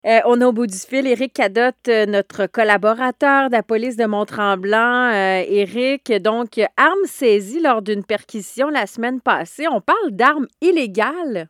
On a au bout du fil Éric Cadotte, notre collaborateur de la police de Mont-Tremblant. Éric, donc, armes saisies lors d'une perquisition la semaine passée. On parle d'armes illégales.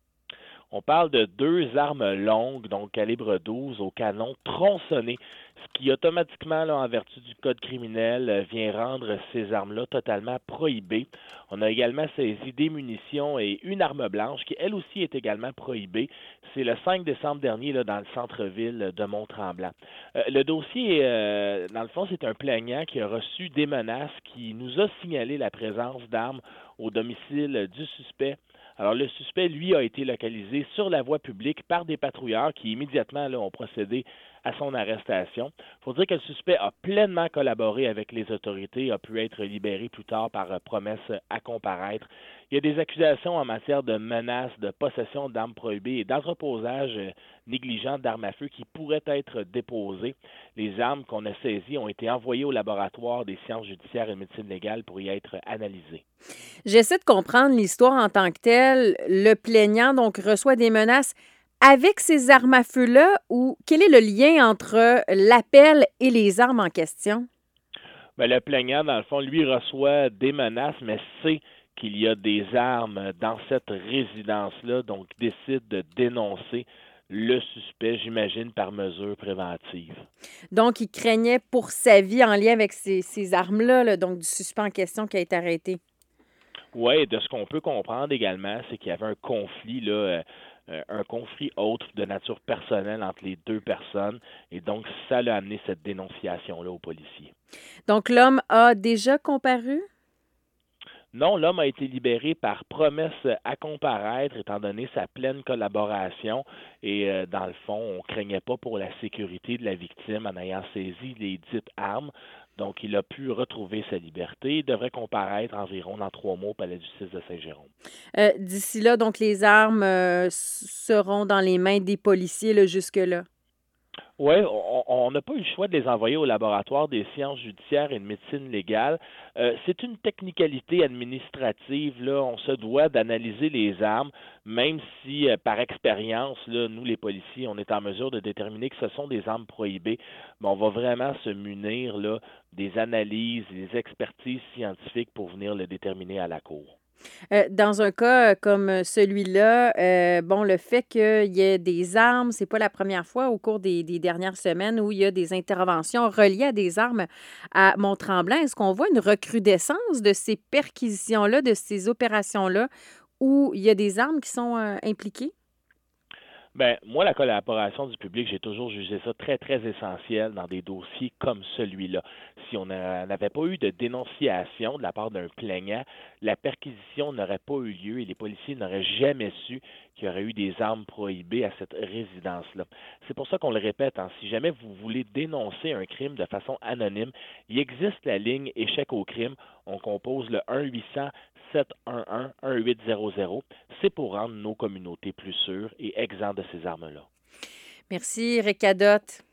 On parle de deux armes longues, donc calibre 12, au canon tronçonné, ce qui automatiquement, là, en vertu du code criminel, vient rendre ces armes-là totalement prohibées. On a également saisi des munitions et une arme blanche qui, elle aussi, est également prohibée. C'est le 5 décembre dernier, là, dans le centre-ville de Mont-Tremblant. Le dossier, dans le fond, c'est un plaignant qui a reçu des menaces, qui nous a signalé la présence d'armes au domicile du suspect. Alors, le suspect, lui, a été localisé sur la voie publique par des patrouilleurs qui, immédiatement, là, ont procédé à son arrestation. Il faut dire que le suspect a pleinement collaboré avec les autorités, a pu être libéré plus tard par promesse à comparaître. Il y a des accusations en matière de menaces, de possession d'armes prohibées et d'entreposage négligent d'armes à feu qui pourraient être déposées. Les armes qu'on a saisies ont été envoyées au laboratoire des sciences judiciaires et de médecine légale pour y être analysées. J'essaie de comprendre l'histoire en tant que telle. Le plaignant, donc, reçoit des menaces avec ces armes à feu-là ou quel est le lien entre l'appel et les armes en question? Ben, le plaignant, dans le fond, lui reçoit des menaces, mais sait qu'il y a des armes dans cette résidence-là, donc décide de dénoncer le suspect, j'imagine, par mesure préventive. Donc, il craignait pour sa vie en lien avec ces armes-là, là, donc du suspect en question qui a été arrêté. Oui, de ce qu'on peut comprendre également, c'est qu'il y avait un conflit, là, un conflit autre de nature personnelle entre les deux personnes, et donc ça l'a amené cette dénonciation-là aux policiers. Donc, l'homme a déjà comparu? Non, l'homme a été libéré par promesse à comparaître, étant donné sa pleine collaboration. Et dans le fond, on ne craignait pas pour la sécurité de la victime en ayant saisi les dites armes. Donc, il a pu retrouver sa liberté. Il devrait comparaître environ dans 3 mois au palais de justice de Saint-Jérôme. D'ici là, donc, les armes seront dans les mains des policiers là, jusque-là. Oui, on n'a pas eu le choix de les envoyer au laboratoire des sciences judiciaires et de médecine légale. C'est une technicalité administrative. Là, on se doit d'analyser les armes, même si, par expérience, là, nous, les policiers, on est en mesure de déterminer que ce sont des armes prohibées. Mais on va vraiment se munir là, des analyses, des expertises scientifiques pour venir le déterminer à la cour. Dans un cas comme celui-là, bon, le fait qu'il y ait des armes, c'est pas la première fois au cours des dernières semaines où il y a des interventions reliées à des armes à Mont-Tremblant. Est-ce qu'on voit une recrudescence de ces perquisitions-là, de ces opérations-là, où il y a des armes qui sont impliquées? Ben, moi, la collaboration du public, j'ai toujours jugé ça très, très essentiel dans des dossiers comme celui-là. Si on n'avait pas eu de dénonciation de la part d'un plaignant, la perquisition n'aurait pas eu lieu et les policiers n'auraient jamais su qu'il y aurait eu des armes prohibées à cette résidence-là. C'est pour ça qu'on le répète, hein, si jamais vous voulez dénoncer un crime de façon anonyme, il existe la ligne échec au crime. On compose le 1-800-711-1800. C'est pour rendre nos communautés plus sûres et exemptes de ces armes-là. Merci, Rick Cadotte.